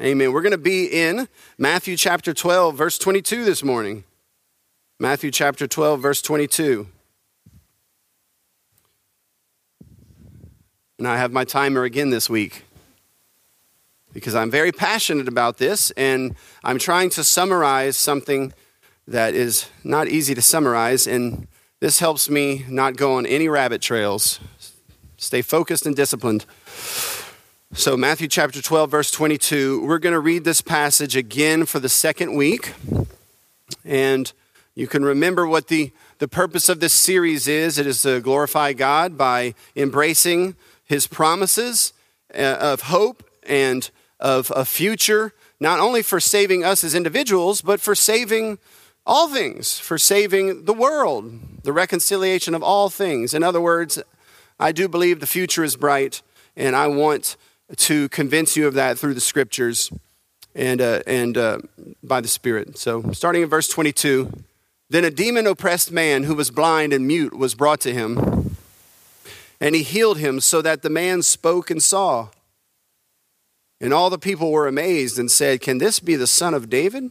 Amen. We're going to be in Matthew chapter 12, verse 22 this morning. Matthew chapter 12, verse 22. And I have my timer again this week because I'm very passionate about this, and I'm trying to summarize something that is not easy to summarize, and this helps me not go on any rabbit trails. Stay focused and disciplined. So Matthew chapter 12, verse 22, we're going to read this passage again for the second week. And you can remember what the purpose of this series is. It is to glorify God by embracing his promises of hope and of a future, not only for saving us as individuals, but for saving all things, for saving the world, the reconciliation of all things. In other words, I do believe the future is bright, and I want to convince you of that through the scriptures and by the Spirit. So starting in verse 22, then a demon-oppressed man who was blind and mute was brought to him, and he healed him so that the man spoke and saw. And all the people were amazed and said, "Can this be the son of David?"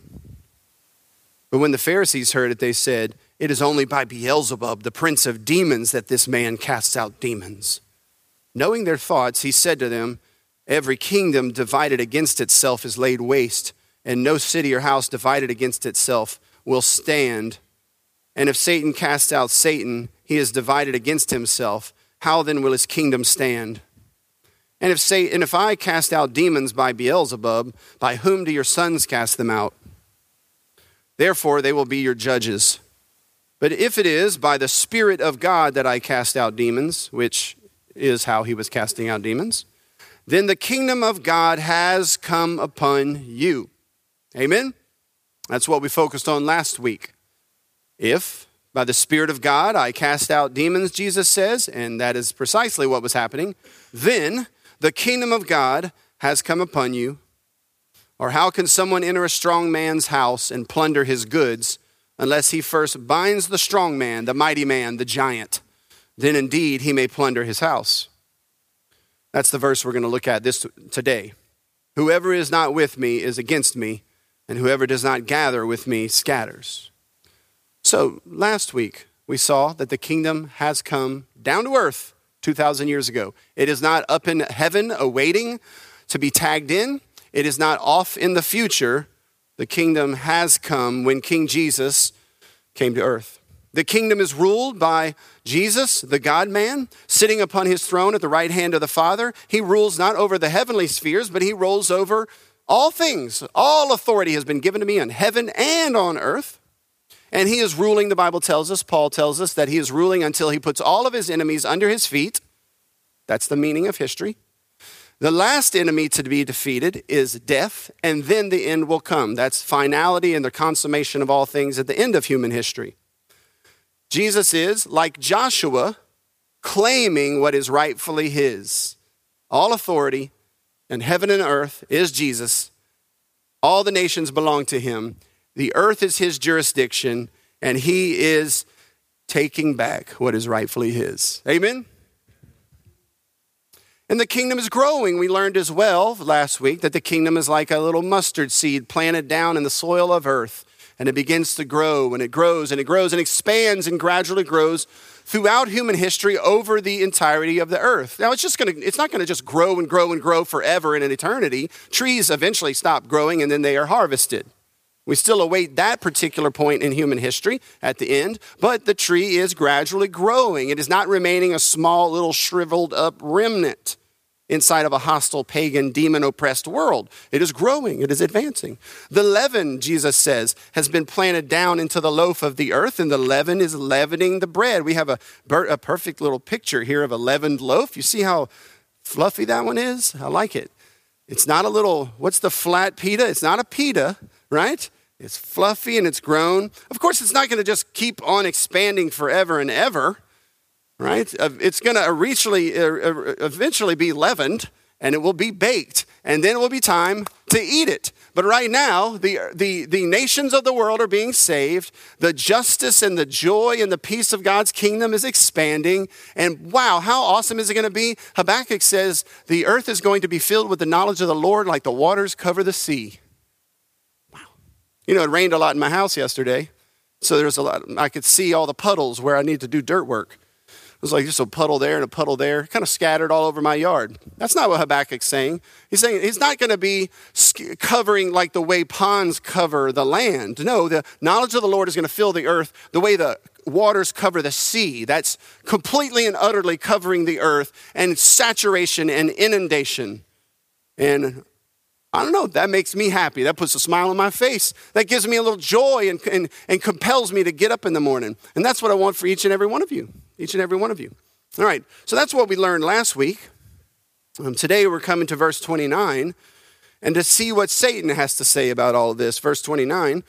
But when the Pharisees heard it, they said, "It is only by Beelzebub, the prince of demons, that this man casts out demons." Knowing their thoughts, he said to them, "Every kingdom divided against itself is laid waste, and no city or house divided against itself will stand. And if Satan casts out Satan, he is divided against himself. How then will his kingdom stand? And if I cast out demons by Beelzebub, by whom do your sons cast them out? Therefore they will be your judges. But if it is by the Spirit of God that I cast out demons," which is how he was casting out demons, "then the kingdom of God has come upon you." Amen? That's what we focused on last week. If by the Spirit of God I cast out demons, Jesus says, and that is precisely what was happening, then the kingdom of God has come upon you. Or how can someone enter a strong man's house and plunder his goods unless he first binds the strong man, the mighty man, the giant? Then indeed he may plunder his house. That's the verse we're going to look at today. Whoever is not with me is against me, and whoever does not gather with me scatters. So last week we saw that the kingdom has come down to earth 2,000 years ago. It is not up in heaven awaiting to be tagged in. It is not off in the future. The kingdom has come when King Jesus came to earth. The kingdom is ruled by Jesus, the God-man, sitting upon his throne at the right hand of the Father. He rules not over the heavenly spheres, but he rules over all things. All authority has been given to me on heaven and on earth. And he is ruling, the Bible tells us, Paul tells us, that he is ruling until he puts all of his enemies under his feet. That's the meaning of history. The last enemy to be defeated is death, and then the end will come. That's finality and the consummation of all things at the end of human history. Jesus is, like Joshua, claiming what is rightfully his. All authority in heaven and earth is Jesus. All the nations belong to him. The earth is his jurisdiction, and he is taking back what is rightfully his. Amen? And the kingdom is growing. We learned as well last week that the kingdom is like a little mustard seed planted down in the soil of earth. And it begins to grow, and it grows, and it grows, and expands, and gradually grows throughout human history over the entirety of the earth. Now, it's not going to just grow and grow and grow forever in an eternity. Trees eventually stop growing, and then they are harvested. We still await that particular point in human history at the end, but the tree is gradually growing. It is not remaining a small little shriveled up remnant inside of a hostile, pagan, demon-oppressed world. It is growing. It is advancing. The leaven, Jesus says, has been planted down into the loaf of the earth, and the leaven is leavening the bread. We have a perfect little picture here of a leavened loaf. You see how fluffy that one is? I like it. It's not a little, what's the flat pita? It's not a pita, right? It's fluffy and it's grown. Of course, it's not going to just keep on expanding forever and ever, right? It's going to eventually be leavened, and it will be baked, and then it will be time to eat it. But right now, the nations of the world are being saved. The justice and the joy and the peace of God's kingdom is expanding. And wow, how awesome is it going to be? Habakkuk says the earth is going to be filled with the knowledge of the Lord like the waters cover the sea. Wow. You know, it rained a lot in my house yesterday. So there's a lot, I could see all the puddles where I need to do dirt work. It was like just a puddle there and a puddle there, kind of scattered all over my yard. That's not what Habakkuk's saying. He's saying he's not going to be covering like the way ponds cover the land. No, the knowledge of the Lord is going to fill the earth the way the waters cover the sea. That's completely and utterly covering the earth and saturation and inundation. And I don't know, that makes me happy. That puts a smile on my face. That gives me a little joy and compels me to get up in the morning. And that's what I want for each and every one of you. Each and every one of you. All right, so that's what we learned last week. Today we're coming to verse 29 and to see what Satan has to say about all of this. Verse 29,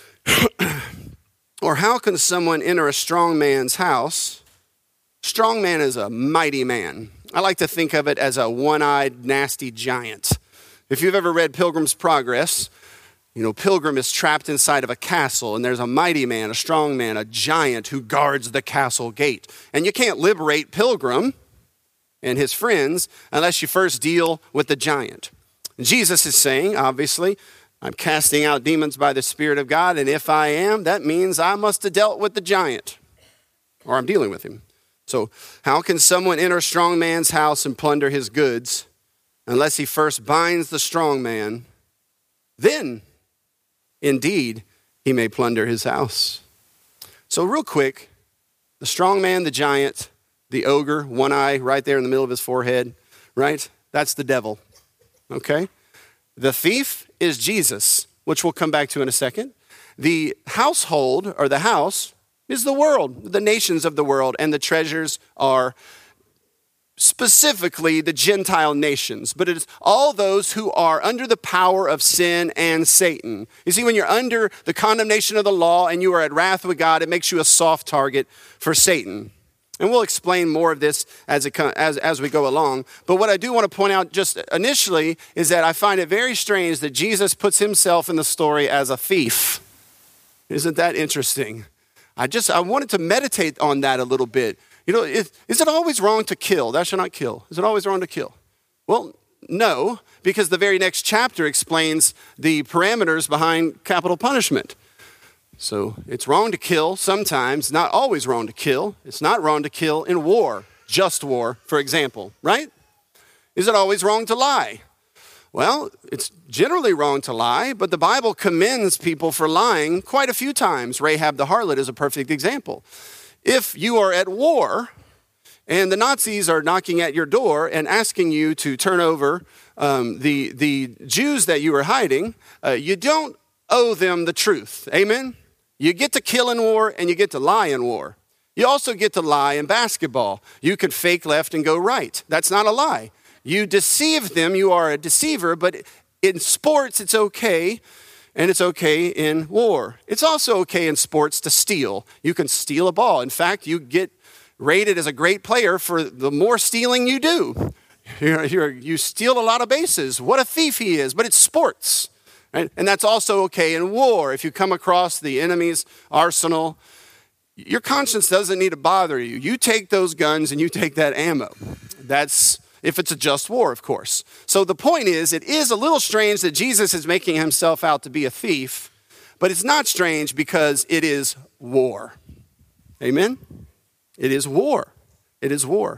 or how can someone enter a strong man's house? Strong man is a mighty man. I like to think of it as a one-eyed, nasty giant. If you've ever read Pilgrim's Progress, you know, Pilgrim is trapped inside of a castle, and there's a mighty man, a strong man, a giant who guards the castle gate. And you can't liberate Pilgrim and his friends unless you first deal with the giant. And Jesus is saying, obviously, I'm casting out demons by the Spirit of God, and if I am, that means I must have dealt with the giant, or I'm dealing with him. So how can someone enter a strong man's house and plunder his goods unless he first binds the strong man? Then indeed, he may plunder his house. So real quick, the strong man, the giant, the ogre, one eye right there in the middle of his forehead, right? That's the devil, okay? The thief is Jesus, which we'll come back to in a second. The household, or the house, is the world, the nations of the world, and the treasures are specifically the Gentile nations, but it is all those who are under the power of sin and Satan. You see, when you're under the condemnation of the law and you are at wrath with God, it makes you a soft target for Satan. And we'll explain more of this as we go along. But what I do want to point out just initially is that I find it very strange that Jesus puts himself in the story as a thief. Isn't that interesting? I wanted to meditate on that a little bit. You know, is it always wrong to kill? Thou shalt not kill. Is it always wrong to kill? Well, no, because the very next chapter explains the parameters behind capital punishment. So it's wrong to kill sometimes, not always wrong to kill. It's not wrong to kill in war, just war, for example, right? Is it always wrong to lie? Well, it's generally wrong to lie, but the Bible commends people for lying quite a few times. Rahab the harlot is a perfect example. If you are at war and the Nazis are knocking at your door and asking you to turn over the Jews that you are hiding, you don't owe them the truth. Amen? You get to kill in war and you get to lie in war. You also get to lie in basketball. You can fake left and go right. That's not a lie. You deceive them. You are a deceiver, but in sports, it's okay. And it's okay in war. It's also okay in sports to steal. You can steal a ball. In fact, you get rated as a great player for the more stealing you do. You steal a lot of bases. What a thief he is, but it's sports. Right? And that's also okay in war. If you come across the enemy's arsenal, your conscience doesn't need to bother you. You take those guns and you take that ammo. That's if it's a just war, of course. So the point is, it is a little strange that Jesus is making himself out to be a thief, but it's not strange because it is war. Amen? It is war. It is war.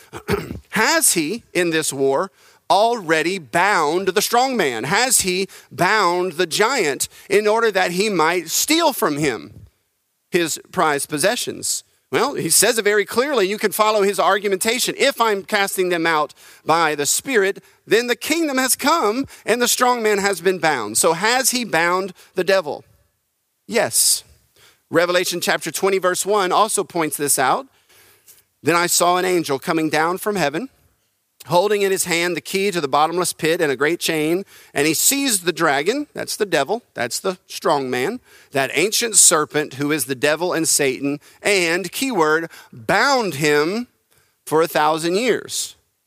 Has he, in this war, already bound the strong man? Has he bound the giant in order that he might steal from him his prized possessions? Well, he says it very clearly. You can follow his argumentation. If I'm casting them out by the Spirit, then the kingdom has come and the strong man has been bound. So has he bound the devil? Yes. Revelation chapter 20, verse 1 also points this out. Then I saw an angel coming down from heaven, holding in his hand the key to the bottomless pit and a great chain. And he seized the dragon, that's the devil, that's the strong man, that ancient serpent who is the devil and Satan, and, keyword, bound him for 1,000 years.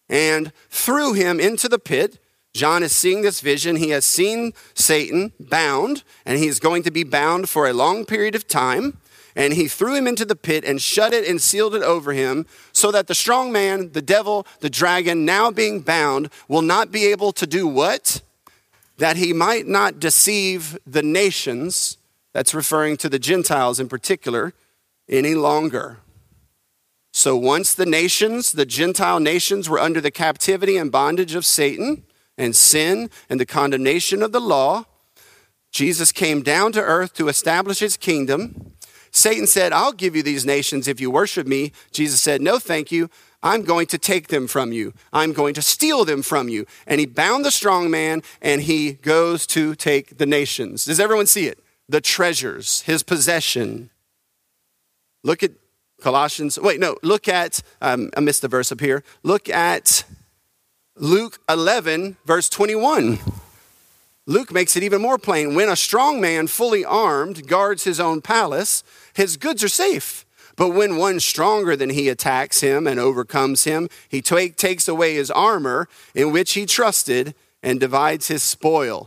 and threw him into the pit. John is seeing this vision. He has seen Satan bound, and he's going to be bound for a long period of time. And he threw him into the pit and shut it and sealed it over him, so that the strong man, the devil, the dragon, now being bound, will not be able to do what? That he might not deceive the nations, that's referring to the Gentiles in particular, any longer. So once the nations, the Gentile nations, were under the captivity and bondage of Satan and sin and the condemnation of the law, Jesus came down to earth to establish his kingdom. Satan said, I'll give you these nations if you worship me. Jesus said, no, thank you. I'm going to take them from you. I'm going to steal them from you. And he bound the strong man, and he goes to take the nations. Does everyone see it? The treasures, his possession. Look at Colossians. Look at, I missed the verse up here. Look at Luke 11, verse 21. Luke makes it even more plain. When a strong man, fully armed, guards his own palace, his goods are safe. But when one stronger than he attacks him and overcomes him, he takes away his armor in which he trusted and divides his spoil.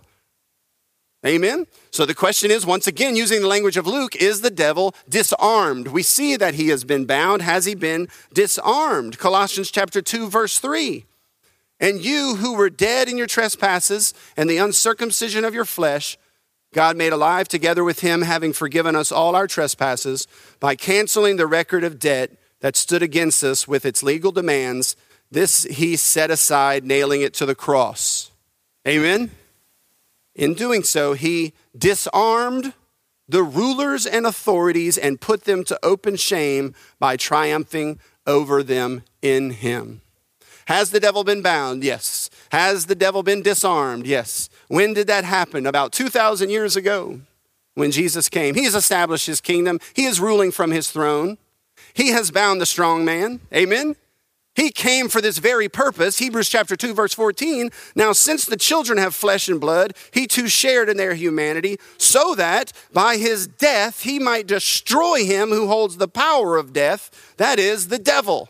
Amen? So the question is, once again, using the language of Luke, is the devil disarmed? We see that he has been bound. Has he been disarmed? Colossians chapter 2, verse 3. And you who were dead in your trespasses and the uncircumcision of your flesh, God made alive together with him, having forgiven us all our trespasses by canceling the record of debt that stood against us with its legal demands. This he set aside, nailing it to the cross. Amen? In doing so, he disarmed the rulers and authorities and put them to open shame by triumphing over them in him. Has the devil been bound? Yes. Has the devil been disarmed? Yes. When did that happen? About 2,000 years ago when Jesus came. He has established his kingdom. He is ruling from his throne. He has bound the strong man. Amen. He came for this very purpose. Hebrews chapter 2, verse 14. Now, since the children have flesh and blood, he too shared in their humanity, so that by his death he might destroy him who holds the power of death, that is, the devil.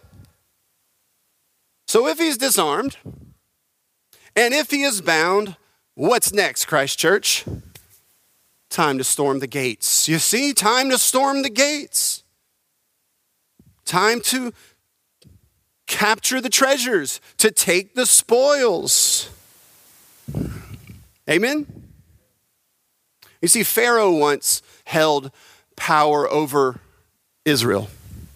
So if he's disarmed, and if he is bound, what's next, Christ Church? Time to storm the gates. You see, time to storm the gates. Time to capture the treasures, to take the spoils. Amen? You see, Pharaoh once held power over Israel.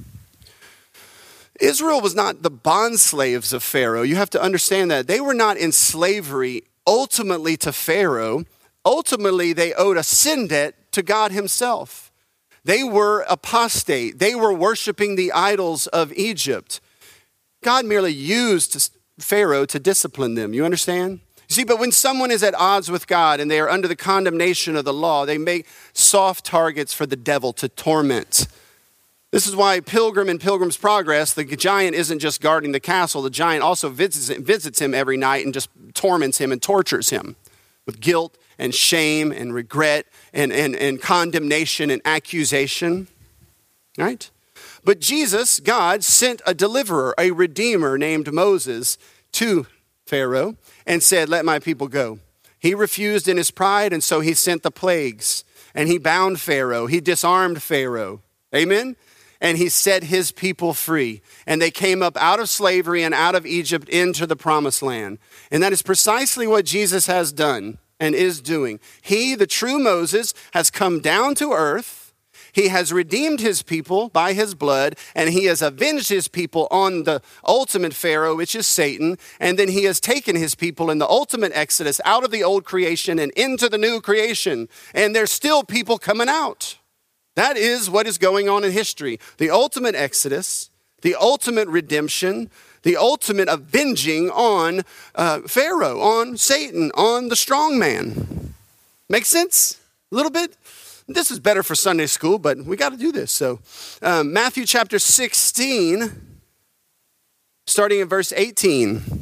Israel was not the bond slaves of Pharaoh. You have to understand that. They were not in slavery ultimately to Pharaoh. Ultimately, they owed a sin debt to God himself. They were apostate. They were worshiping the idols of Egypt. God merely used Pharaoh to discipline them. You understand? You see, but when someone is at odds with God and they are under the condemnation of the law, they make soft targets for the devil to torment. This is why Pilgrim in Pilgrim's Progress, the giant isn't just guarding the castle. The giant also visits him every night and just torments him and tortures him with guilt and shame and regret and condemnation and accusation. Right? But Jesus, God, sent a deliverer, a redeemer named Moses to Pharaoh and said, let my people go. He refused in his pride, and so he sent the plagues. And he bound Pharaoh. He disarmed Pharaoh. Amen? And he set his people free. And they came up out of slavery and out of Egypt into the promised land. And that is precisely what Jesus has done and is doing. He, the true Moses, has come down to earth. He has redeemed his people by his blood, and he has avenged his people on the ultimate Pharaoh, which is Satan. And then he has taken his people in the ultimate exodus out of the old creation and into the new creation. And there's still people coming out. That is what is going on in history. The ultimate exodus, the ultimate redemption, the ultimate avenging on Pharaoh, on Satan, on the strong man. Make sense? A little bit? This is better for Sunday school, but we got to do this. So Matthew chapter 16, starting in verse 18.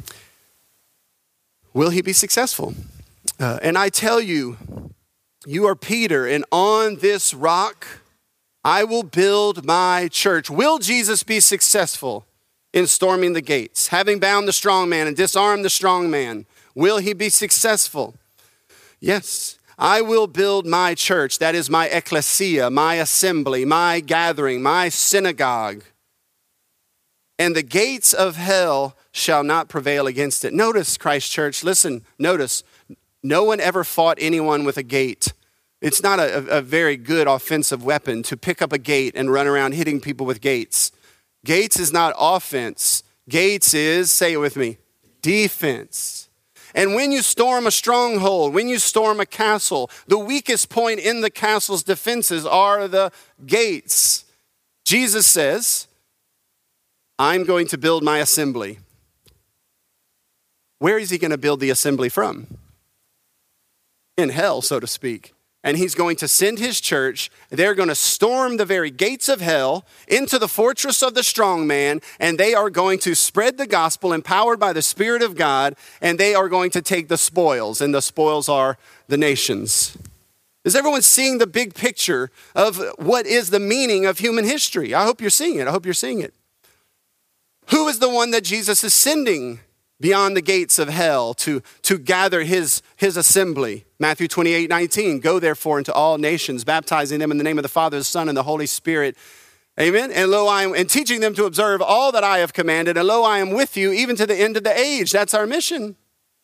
Will he be successful? And I tell you, you are Peter, and on this rock I will build my church. Will Jesus be successful in storming the gates? Having bound the strong man and disarmed the strong man, will he be successful? Yes. I will build my church, that is my ecclesia, my assembly, my gathering, my synagogue. And the gates of hell shall not prevail against it. Notice, Christ Church, listen, notice, no one ever fought anyone with a gate. It's not a very good offensive weapon to pick up a gate and run around hitting people with gates. Gates is not offense. Gates is, say it with me, defense. And when you storm a stronghold, when you storm a castle, the weakest point in the castle's defenses are the gates. Jesus says, I'm going to build my assembly. Where is he going to build the assembly from? In hell, so to speak. And he's going to send his church. They're going to storm the very gates of hell into the fortress of the strong man, and they are going to spread the gospel empowered by the Spirit of God, and they are going to take the spoils, and the spoils are the nations. Is everyone seeing the big picture of what is the meaning of human history? I hope you're seeing it. I hope you're seeing it. Who is the one that Jesus is sending beyond the gates of hell to gather his assembly? Matthew 28:19, go therefore into all nations, baptizing them in the name of the Father, the Son, and the Holy Spirit. Amen. And lo, I am, and teaching them to observe all that I have commanded. And lo, I am with you even to the end of the age. That's our mission.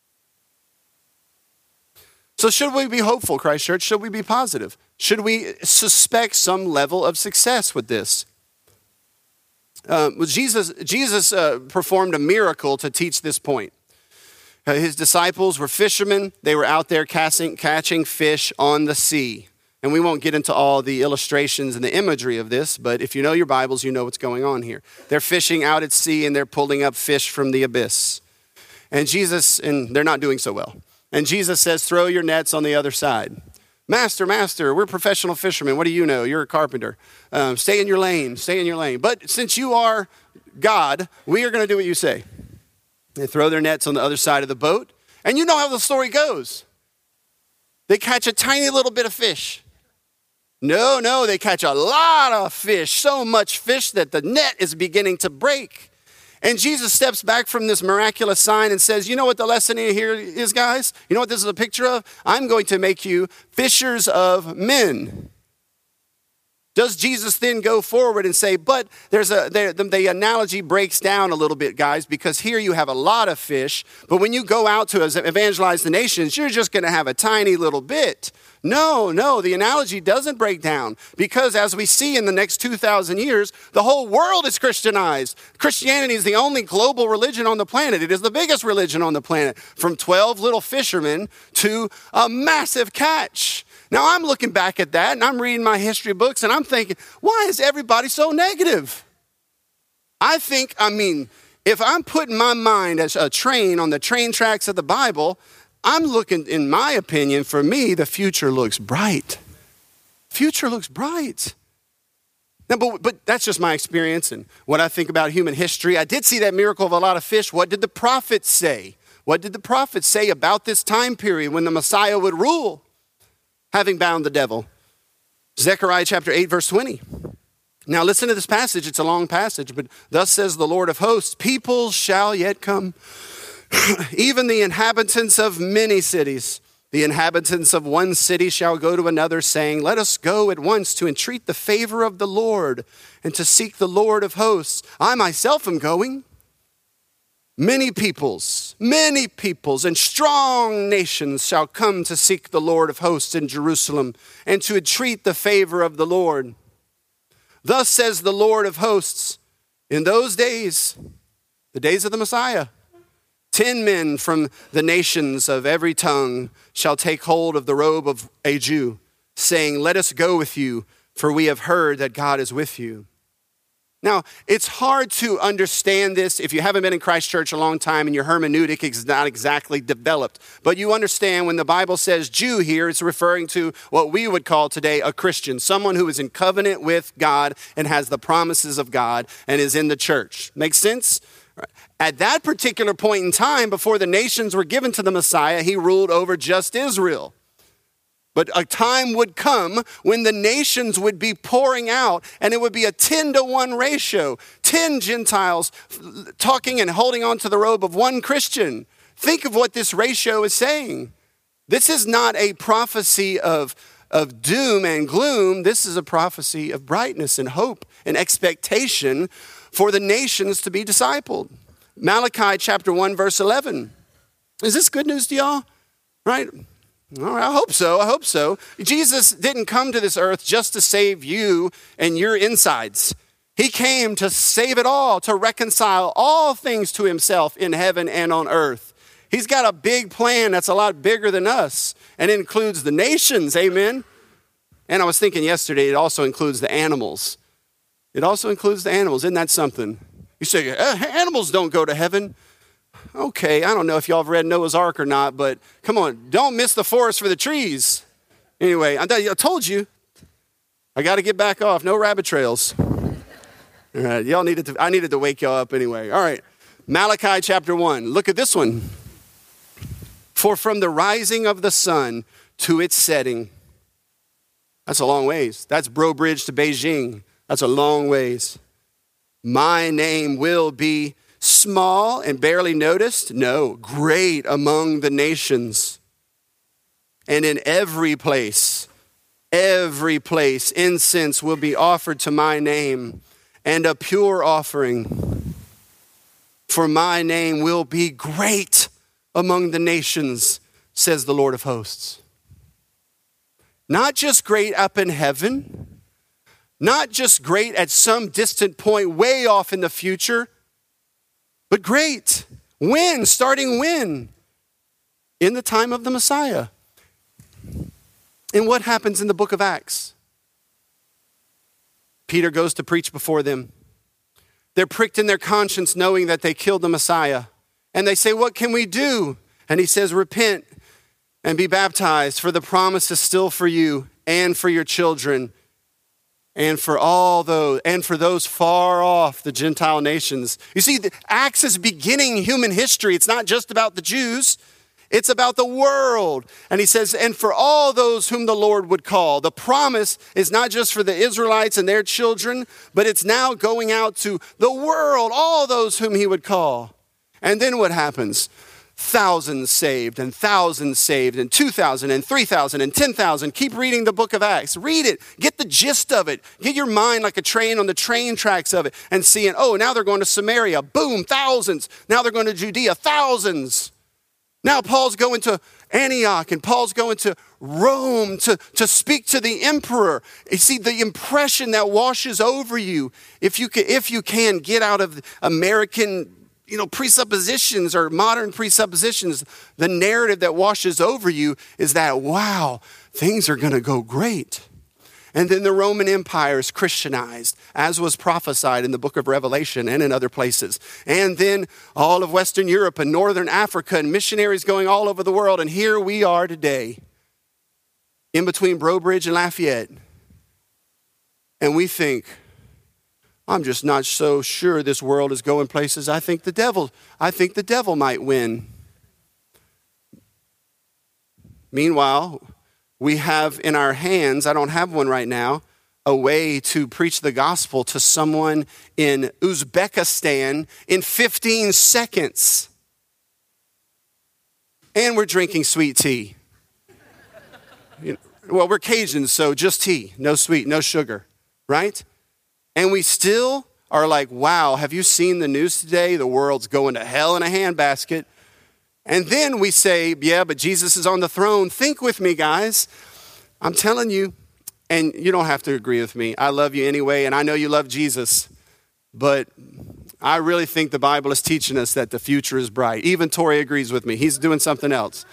So should we be hopeful, Christ Church? Should we be positive? Should we suspect some level of success with this? Jesus performed a miracle to teach this point. His disciples were fishermen. They were out there catching fish on the sea. And we won't get into all the illustrations and the imagery of this, but if you know your Bibles, you know what's going on here. They're fishing out at sea and they're pulling up fish from the abyss. And they're not doing so well. And Jesus says, throw your nets on the other side. Master, we're professional fishermen. What do you know? You're a carpenter. Stay in your lane. But since you are God, we are going to do what you say. They throw their nets on the other side of the boat. And you know how the story goes. They catch a tiny little bit of fish. No, they catch a lot of fish. So much fish that the net is beginning to break. And Jesus steps back from this miraculous sign and says, you know what the lesson here is, guys? You know what this is a picture of? I'm going to make you fishers of men. Does Jesus then go forward and say, but the analogy breaks down a little bit, guys, because here you have a lot of fish, but when you go out to evangelize the nations, you're just going to have a tiny little bit. No, the analogy doesn't break down, because as we see in the next 2,000 years, the whole world is Christianized. Christianity is the only global religion on the planet. It is the biggest religion on the planet, from 12 little fishermen to a massive catch. Now, I'm looking back at that, and I'm reading my history books, and I'm thinking, why is everybody so negative? If I'm putting my mind as a train on the train tracks of the Bible, I'm looking, in my opinion, for me, the future looks bright. Future looks bright. Now, but that's just my experience and what I think about human history. I did see that miracle of a lot of fish. What did the prophets say? What did the prophets say about this time period when the Messiah would rule, having bound the devil? Zechariah chapter 8, verse 20. Now listen to this passage. It's a long passage, but thus says the Lord of hosts, people shall yet come, even the inhabitants of many cities. The inhabitants of one city shall go to another, saying, let us go at once to entreat the favor of the Lord and to seek the Lord of hosts. I myself am going. Many peoples and strong nations shall come to seek the Lord of hosts in Jerusalem and to entreat the favor of the Lord. Thus says the Lord of hosts, in those days, the days of the Messiah, 10 men from the nations of every tongue shall take hold of the robe of a Jew, saying, let us go with you, for we have heard that God is with you. Now, it's hard to understand this if you haven't been in Christ Church a long time and your hermeneutic is not exactly developed. But you understand when the Bible says Jew here, it's referring to what we would call today a Christian, someone who is in covenant with God and has the promises of God and is in the church. Make sense? At that particular point in time, before the nations were given to the Messiah, he ruled over just Israel. But a time would come when the nations would be pouring out, and it would be a 10-to-1 ratio. 10 Gentiles talking and holding on to the robe of one Christian. Think of what this ratio is saying. This is not a prophecy of doom and gloom. This is a prophecy of brightness and hope and expectation for the nations to be discipled. Malachi chapter 1, verse 11. Is this good news to y'all? Right? All right, I hope so. Jesus didn't come to this earth just to save you and your insides. He came to save it all, to reconcile all things to himself in heaven and on earth. He's got a big plan that's a lot bigger than us, and it includes the nations, amen? And I was thinking yesterday, it also includes the animals. Isn't that something? You say, animals don't go to heaven. Okay, I don't know if y'all have read Noah's Ark or not, but come on, don't miss the forest for the trees. Anyway, I told you, I got to get back off. No rabbit trails. All right, I needed to wake y'all up anyway. All right, Malachi chapter 1. Look at this one. For from the rising of the sun to its setting. That's a long ways. That's Breaux Bridge to Beijing. That's a long ways. My name will be small and barely noticed? No, great among the nations. And in every place, incense will be offered to my name, and a pure offering. For my name will be great among the nations, says the Lord of hosts. Not just great up in heaven, not just great at some distant point way off in the future, but great. When? Starting when? In the time of the Messiah. And what happens in the book of Acts? Peter goes to preach before them. They're pricked in their conscience knowing that they killed the Messiah. And they say, what can we do? And he says, repent and be baptized, for the promise is still for you and for your children and for all those, and for those far off, the Gentile nations. You see, Acts is beginning human history. It's not just about the Jews. It's about the world. And he says, and for all those whom the Lord would call. The promise is not just for the Israelites and their children, but it's now going out to the world, all those whom he would call. And then what happens? Thousands saved and 2,000 and 3,000 and 10,000. Keep reading the book of Acts. Read it. Get the gist of it. Get your mind like a train on the train tracks of it and seeing, oh, now they're going to Samaria. Boom, thousands. Now they're going to Judea. Thousands. Now Paul's going to Antioch and Paul's going to Rome to speak to the emperor. You see, the impression that washes over you, if you can get out of American presuppositions or modern presuppositions, the narrative that washes over you is that, wow, things are going to go great. And then the Roman Empire is Christianized, as was prophesied in the book of Revelation and in other places. And then all of Western Europe and Northern Africa and missionaries going all over the world. And here we are today, in between Breaux Bridge and Lafayette. And we think, I'm just not so sure this world is going places. I think the devil might win. Meanwhile, we have in our hands, I don't have one right now, a way to preach the gospel to someone in Uzbekistan in 15 seconds. And we're drinking sweet tea. Well, we're Cajuns, so just tea, no sweet, no sugar, right? And we still are like, wow, have you seen the news today? The world's going to hell in a handbasket. And then we say, yeah, but Jesus is on the throne. Think with me, guys. I'm telling you, and you don't have to agree with me. I love you anyway, and I know you love Jesus. But I really think the Bible is teaching us that the future is bright. Even Tori agrees with me. He's doing something else.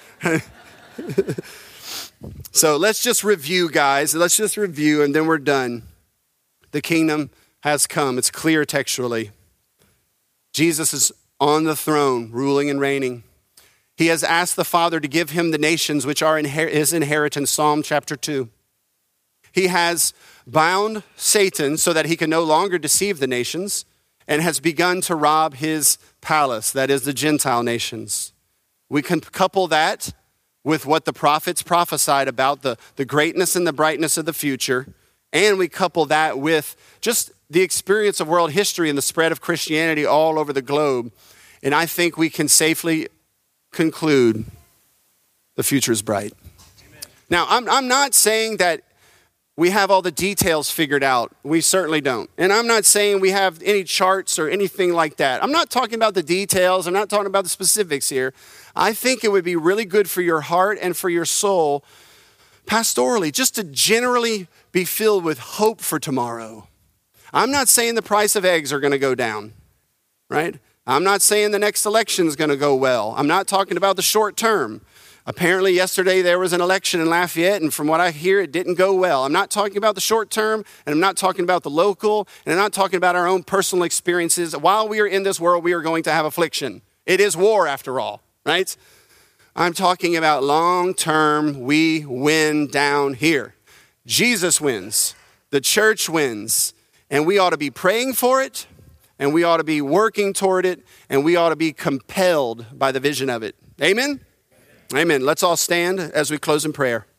So let's just review, guys. Let's just review, and then we're done. The kingdom has come. It's clear textually. Jesus is on the throne, ruling and reigning. He has asked the Father to give him the nations which are his inheritance, Psalm chapter 2. He has bound Satan so that he can no longer deceive the nations and has begun to rob his palace, that is the Gentile nations. We can couple that with what the prophets prophesied about the greatness and the brightness of the future, and we couple that with just the experience of world history and the spread of Christianity all over the globe, and I think we can safely conclude the future is bright. Amen. Now, I'm not saying that we have all the details figured out. We certainly don't. And I'm not saying we have any charts or anything like that. I'm not talking about the details. I'm not talking about the specifics here. I think it would be really good for your heart and for your soul, pastorally, just to generally be filled with hope for tomorrow. I'm not saying the price of eggs are going to go down, right? I'm not saying the next election is going to go well. I'm not talking about the short term. Apparently yesterday there was an election in Lafayette, and from what I hear, it didn't go well. I'm not talking about the short term, and I'm not talking about the local, and I'm not talking about our own personal experiences. While we are in this world, we are going to have affliction. It is war after all, right? I'm talking about long term, we win down here. Jesus wins. The church wins. And we ought to be praying for it, and we ought to be working toward it, and we ought to be compelled by the vision of it. Amen? Amen. Let's all stand as we close in prayer.